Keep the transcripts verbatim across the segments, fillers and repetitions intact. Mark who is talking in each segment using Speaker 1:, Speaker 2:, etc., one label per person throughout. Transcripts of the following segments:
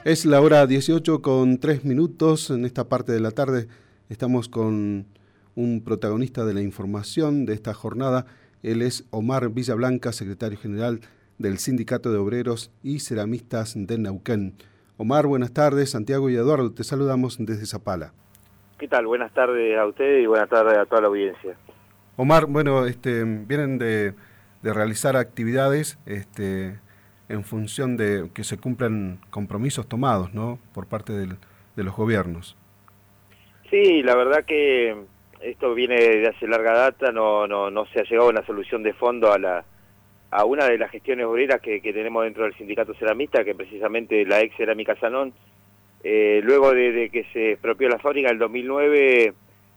Speaker 1: Es la hora dieciocho con tres minutos. En esta parte de la tarde estamos con un protagonista de la información de esta jornada. Él es Omar Villablanca, secretario general del Sindicato de Obreros y Ceramistas de Neuquén. Omar, buenas tardes. Santiago y Eduardo, te saludamos desde Zapala.
Speaker 2: ¿Qué tal? Buenas tardes a ustedes y buenas tardes a toda la audiencia.
Speaker 1: Omar, bueno, este, vienen de, de realizar actividades este, en función de que se cumplan compromisos tomados, ¿no?, por parte del, de los gobiernos.
Speaker 2: Sí, la verdad que esto viene de hace larga data, no no no se ha llegado a una solución de fondo a la a una de las gestiones obreras que, que tenemos dentro del sindicato ceramista, que precisamente la ex Cerámica Sanón, eh, luego de, de que se expropió la fábrica en el dos mil nueve,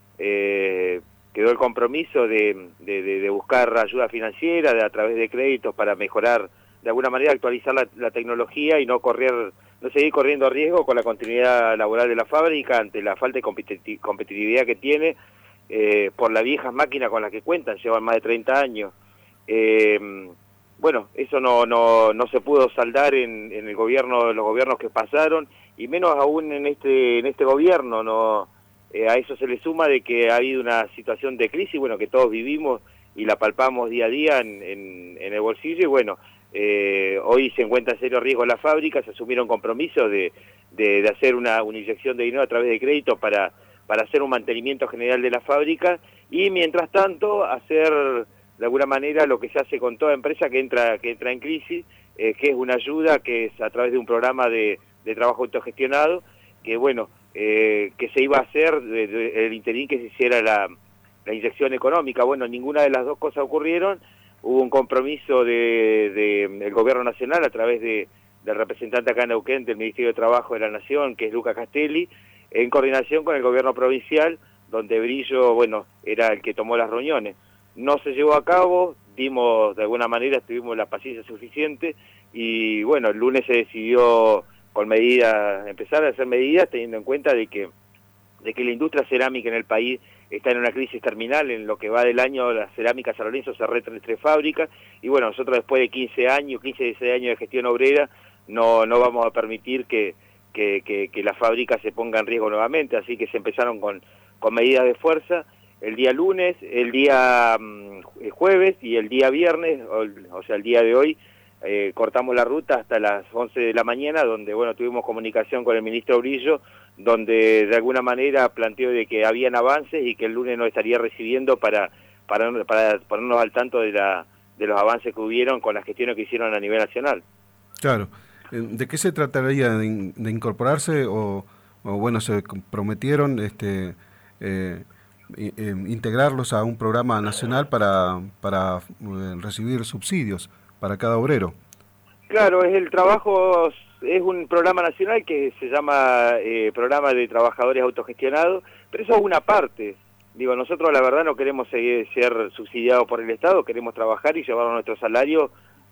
Speaker 2: eh, quedó el compromiso de, de, de, de buscar ayuda financiera de, a través de créditos para mejorar, de alguna manera actualizar la, la tecnología y no correr, no seguir corriendo riesgo con la continuidad laboral de la fábrica ante la falta de competi competitividad que tiene eh, por las viejas máquinas con las que cuentan, llevan más de treinta años. Eh, bueno, eso no, no, no se pudo saldar en, en el gobierno, los gobiernos que pasaron, y menos aún en este, en este gobierno, no. Eh, a eso se le suma de que ha habido una situación de crisis, bueno, que todos vivimos y la palpamos día a día en, en, en el bolsillo, y bueno, eh, hoy se encuentra en serio riesgo la fábrica, se asumieron compromisos de, de, de hacer una, una inyección de dinero a través de crédito para, para hacer un mantenimiento general de la fábrica, y mientras tanto hacer de alguna manera lo que se hace con toda empresa que entra, que entra en crisis, eh, que es una ayuda, que es a través de un programa de, de trabajo autogestionado, que bueno, Eh, que se iba a hacer de, de, el interín que se hiciera la, la inyección económica. Bueno, ninguna de las dos cosas ocurrieron. Hubo un compromiso de, de, del gobierno nacional a través de, del representante acá en Neuquén del Ministerio de Trabajo de la Nación, que es Luca Castelli, en coordinación con el gobierno provincial, donde Brillo, bueno, era el que tomó las reuniones. No se llevó a cabo, dimos, de alguna manera, tuvimos la paciencia suficiente, y bueno, el lunes se decidió con medidas, empezar a hacer medidas teniendo en cuenta de que, de que la industria cerámica en el país está en una crisis terminal. En lo que va del año, la cerámica San Lorenzo cerró tres, tres fábricas, y bueno, nosotros después de quince años, quince, dieciséis años de gestión obrera, no, no vamos a permitir que, que, que, que la fábrica se ponga en riesgo nuevamente, así que se empezaron con, con medidas de fuerza el día lunes, el día um, el jueves y el día viernes, o, o sea, el día de hoy, Eh, cortamos la ruta hasta las once de la mañana, donde bueno, tuvimos comunicación con el ministro Brillo, donde de alguna manera planteó de que habían avances y que el lunes nos estaría recibiendo para, para, para ponernos al tanto de, la, de los avances que hubieron con las gestiones que hicieron a nivel nacional.
Speaker 1: Claro. ¿De qué se trataría? ¿De, in, de incorporarse o, o bueno, se prometieron este eh, eh, integrarlos a un programa nacional para, para eh, recibir subsidios para cada obrero?
Speaker 2: Claro, es el trabajo, es un programa nacional que se llama eh, Programa de Trabajadores Autogestionados, pero eso es una parte. Digo, nosotros la verdad no queremos seguir, ser subsidiados por el Estado, queremos trabajar y llevar nuestro salario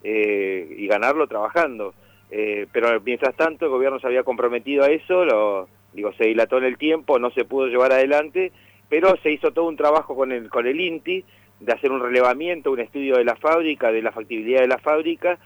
Speaker 2: eh, y ganarlo trabajando. Eh, pero mientras tanto el gobierno se había comprometido a eso, lo, digo, se dilató en el tiempo, no se pudo llevar adelante, pero se hizo todo un trabajo con el, con el INTI, de hacer un relevamiento, un estudio de la fábrica, de la factibilidad de la fábrica,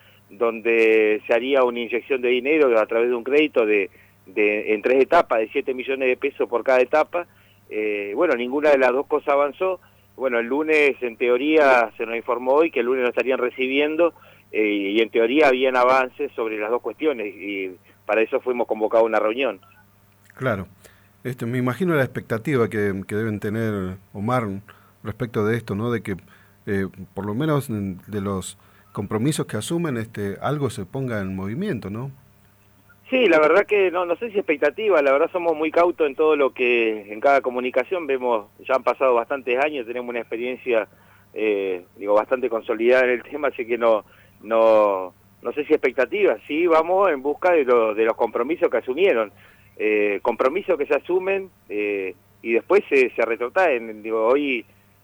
Speaker 2: donde se haría una inyección de dinero a través de un crédito de, de en tres etapas, de siete millones de pesos por cada etapa. Eh, bueno, ninguna de las dos cosas avanzó. Bueno, el lunes, en teoría, se nos informó hoy que el lunes nos estarían recibiendo, eh, y en teoría habían avances sobre las dos cuestiones, y para eso fuimos convocados a una reunión.
Speaker 1: Claro. Este, me imagino la expectativa que, que deben tener, Omar, respecto de esto, ¿no? De que eh, por lo menos de los compromisos que asumen, este, algo se ponga en movimiento, ¿no?
Speaker 2: Sí, la verdad que no, no sé si expectativa, la verdad somos muy cautos en todo lo que, en cada comunicación vemos, ya han pasado bastantes años, tenemos una experiencia, eh, digo, bastante consolidada en el tema, así que no, no, no sé si expectativa, sí vamos en busca de, lo, de los compromisos que asumieron, eh, compromisos que se asumen eh, y después se, se retrotraen. Digo, hoy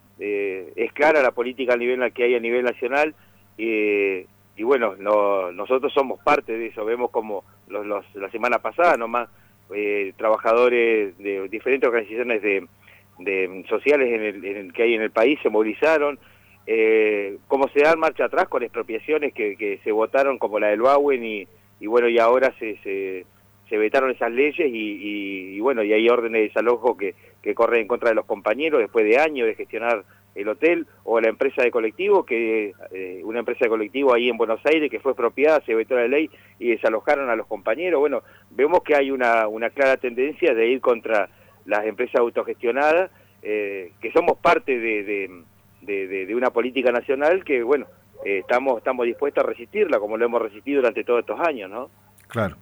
Speaker 2: eh, es clara la política a nivel que hay a nivel nacional, eh, y bueno, no, nosotros somos parte de eso. Vemos como los, los, la semana pasada nomás eh, trabajadores de diferentes organizaciones de, de sociales en el, en el que hay en el país se movilizaron, eh, cómo se dan marcha atrás con expropiaciones que, que se votaron como la del Bauen, y, y bueno, y ahora se, se, se vetaron esas leyes y, y, y bueno, y hay órdenes de desalojo que, que corren en contra de los compañeros después de años de gestionar el hotel, o la empresa de colectivo, que eh, una empresa de colectivo ahí en Buenos Aires que fue expropiada, se vetó la ley y desalojaron a los compañeros. Bueno, vemos que hay una, una clara tendencia de ir contra las empresas autogestionadas, eh, que somos parte de, de, de, de, de una política nacional que, bueno, eh, estamos, estamos dispuestos a resistirla, como lo hemos resistido durante todos estos años, ¿no?
Speaker 1: Claro.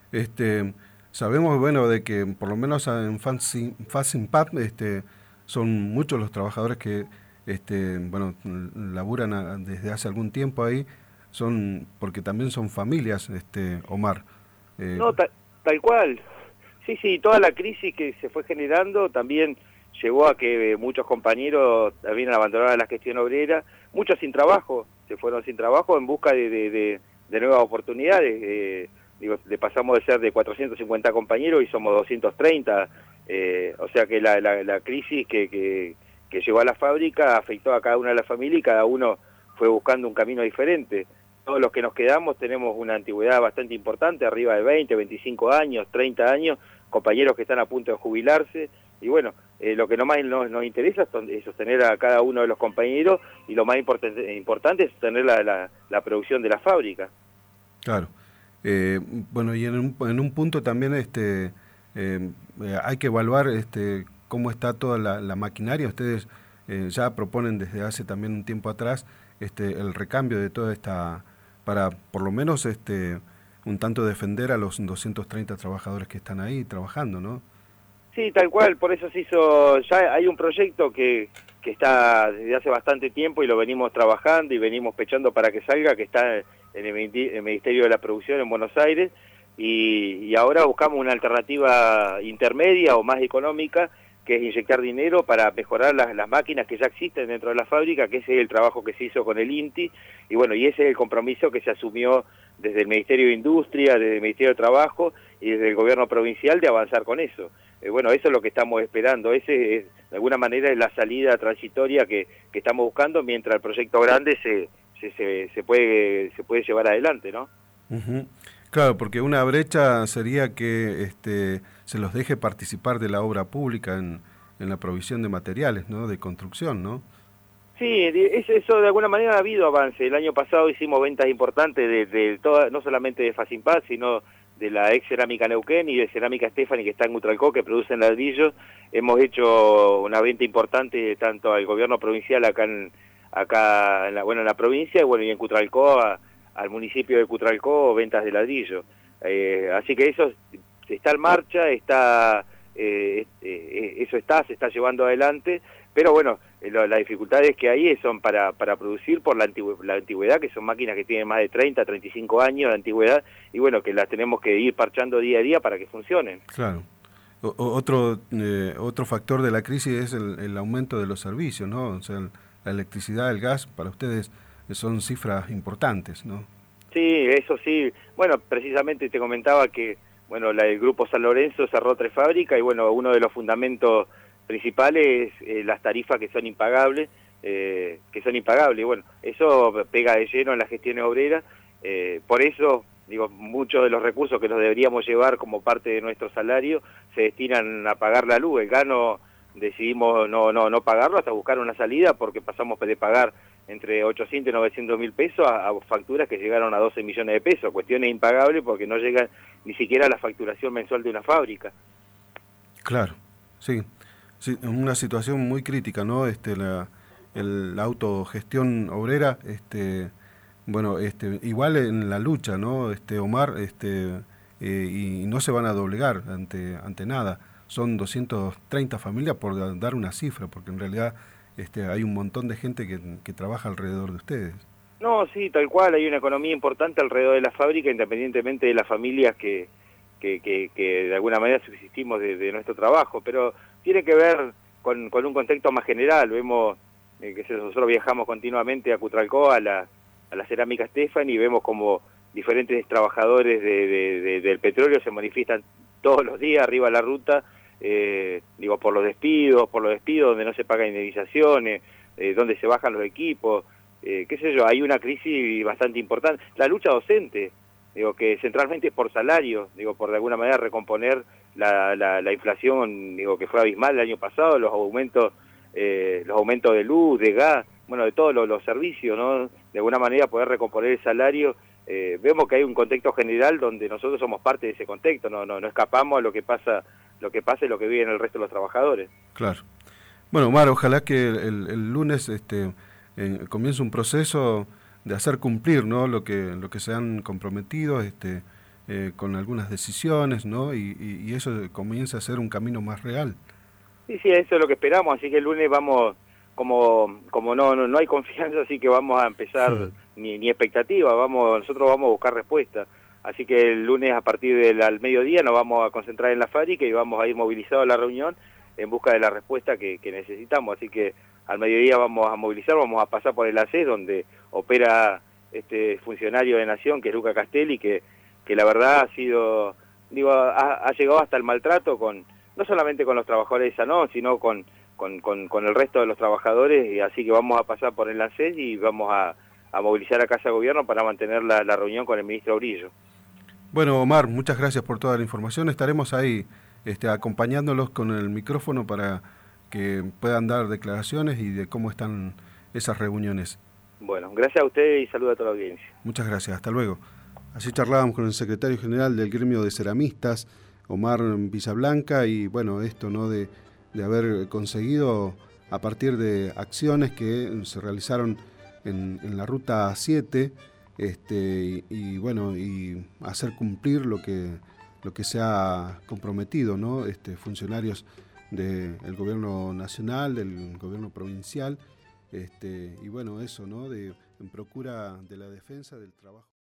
Speaker 1: Este, sabemos, bueno, de que por lo menos en Fasimpat, este, son muchos los trabajadores que, este, bueno, laburan a, desde hace algún tiempo ahí, son, porque también son familias, este, Omar.
Speaker 2: Eh, no, tal, tal cual. Sí, sí, toda la crisis que se fue generando también llevó a que muchos compañeros también abandonaron la gestión obrera, muchos sin trabajo, se fueron sin trabajo en busca de, de, de, de nuevas oportunidades. Eh, digo, le pasamos de ser de cuatrocientos cincuenta compañeros y somos doscientos treinta, eh, o sea que la, la, la crisis que, que, que llegó a la fábrica afectó a cada una de las familias y cada uno fue buscando un camino diferente. Todos los que nos quedamos tenemos una antigüedad bastante importante, arriba de veinte, veinticinco años, treinta años, compañeros que están a punto de jubilarse, y bueno, eh, lo que no más nos, nos interesa es sostener a cada uno de los compañeros, y lo más importante, importante es sostener la, la, la producción de la fábrica.
Speaker 1: Claro. Eh, bueno, y en un, en un punto también este eh, hay que evaluar este cómo está toda la, la maquinaria. Ustedes eh, ya proponen desde hace también un tiempo atrás este el recambio de toda esta, para por lo menos este un tanto defender a los doscientos treinta trabajadores que están ahí trabajando, ¿no?
Speaker 2: Sí, tal cual, por eso se hizo, ya hay un proyecto que, que está desde hace bastante tiempo y lo venimos trabajando y venimos pechando para que salga, que está en el Ministerio de la Producción en Buenos Aires, y, y ahora buscamos una alternativa intermedia o más económica, que es inyectar dinero para mejorar las, las máquinas que ya existen dentro de la fábrica, que ese es el trabajo que se hizo con el INTI, y bueno, y ese es el compromiso que se asumió desde el Ministerio de Industria, desde el Ministerio de Trabajo y desde el Gobierno provincial de avanzar con eso. Eh, bueno, eso es lo que estamos esperando, ese es, de alguna manera es la salida transitoria que, que estamos buscando mientras el proyecto grande se, se, se, se, puede, se puede llevar adelante, ¿no?
Speaker 1: Uh-huh. Claro, porque una brecha sería que este, se los deje participar de la obra pública en, en la provisión de materiales, ¿no? De construcción, ¿no?
Speaker 2: Sí, eso de alguna manera ha habido avance. El año pasado hicimos ventas importantes de, de toda, no solamente de Fasimpat, sino de la ex Cerámica Neuquén y de Cerámica Stefani, que está en Utralcó, que producen ladrillos. Hemos hecho una venta importante tanto al gobierno provincial acá en, acá en la, bueno, en la provincia, y bueno, y en Cutralcó, a, al municipio de Cutralcó, ventas de ladrillo. Eh, así que eso está en marcha, está eh, eh, eso está, se está llevando adelante, pero bueno, eh, lo, las dificultades que hay son para, para producir por la, antigü la antigüedad, que son máquinas que tienen más de treinta, treinta y cinco años de antigüedad, y bueno, que las tenemos que ir parchando día a día para que funcionen.
Speaker 1: Claro. O, otro eh, otro factor de la crisis es el, el aumento de los servicios, ¿no? O sea, la electricidad, el gas, para ustedes son cifras importantes, ¿no?
Speaker 2: Sí, eso sí. Bueno, precisamente te comentaba que, bueno, la, el Grupo San Lorenzo cerró tres fábricas y, bueno, uno de los fundamentos principales es eh, las tarifas que son impagables, eh, que son impagables. Y, bueno, eso pega de lleno en las gestiones obreras. Eh, por eso, digo, muchos de los recursos que nos deberíamos llevar como parte de nuestro salario se destinan a pagar la luz. El gano decidimos no, no, no pagarlo hasta buscar una salida, porque pasamos de pagar entre ochocientos y novecientos mil pesos a, a facturas que llegaron a doce millones de pesos, cuestiones impagables porque no llegan ni siquiera a la facturación mensual de una fábrica.
Speaker 1: Claro, sí, sí, una situación muy crítica, ¿no? Este, la, el, la autogestión obrera, este, bueno, este, igual en la lucha, ¿no? Este, Omar, este, eh, y no se van a doblegar ante, ante nada. Son doscientas treinta familias, por dar una cifra, porque en realidad este, hay un montón de gente que, que trabaja alrededor de ustedes.
Speaker 2: No, sí, tal cual, hay una economía importante alrededor de la fábrica, independientemente de las familias que, que, que, que de alguna manera subsistimos de, de nuestro trabajo, pero tiene que ver con, con un contexto más general. Vemos eh, que nosotros viajamos continuamente a Cutralcó, a la, a la Cerámica Stefani, y vemos como diferentes trabajadores de, de, de, del petróleo se manifiestan todos los días arriba de la ruta, eh, digo, por los despidos, por los despidos donde no se pagan indemnizaciones, eh, donde se bajan los equipos, eh, qué sé yo, hay una crisis bastante importante. La lucha docente, digo que centralmente por salario, digo por de alguna manera recomponer la, la, la inflación, digo que fue abismal el año pasado, los aumentos, eh, los aumentos de luz, de gas, bueno, de todos los, los servicios, ¿no? De alguna manera poder recomponer el salario. Eh, vemos que hay un contexto general donde nosotros somos parte de ese contexto, no, no, no escapamos a lo que pasa, lo que pasa y lo que viven el resto de los trabajadores.
Speaker 1: Claro. Bueno, Omar, ojalá que el, el lunes este, eh, comience un proceso de hacer cumplir, ¿no?, lo que lo que se han comprometido, este, eh, con algunas decisiones, ¿no?, y, y, y eso comienza a ser un camino más real.
Speaker 2: Sí, sí, eso es lo que esperamos, así que el lunes vamos, como como no no, no hay confianza, así que vamos a empezar, sí. ni, ni expectativa, vamos nosotros vamos a buscar respuesta. Así que el lunes a partir del al mediodía nos vamos a concentrar en la fábrica y vamos a ir movilizados a la reunión en busca de la respuesta que, que necesitamos. Así que al mediodía vamos a movilizar, vamos a pasar por el A C E S, donde opera este funcionario de Nación, que es Luca Castelli, que, que la verdad ha sido, digo, ha, ha llegado hasta el maltrato, con no solamente con los trabajadores de Sanón, sino con, con, con, con el resto de los trabajadores, y así que vamos a pasar por el A C E S y vamos a, a movilizar a Casa de Gobierno para mantener la, la reunión con el ministro Brillo.
Speaker 1: Bueno, Omar, muchas gracias por toda la información. Estaremos ahí este, acompañándolos con el micrófono para que puedan dar declaraciones y de cómo están esas reuniones.
Speaker 2: Bueno, gracias a ustedes y saludos a toda la audiencia.
Speaker 1: Muchas gracias, hasta luego. Así charlábamos con el secretario general del gremio de ceramistas, Omar Villablanca, y bueno, esto, ¿no?, de, de haber conseguido a partir de acciones que se realizaron en, en la ruta siete, este, y, y bueno, y hacer cumplir lo que lo que se ha comprometido, ¿no?, este, funcionarios del gobierno nacional, del gobierno provincial, este, y bueno, eso, ¿no?, de en procura de la defensa del trabajo.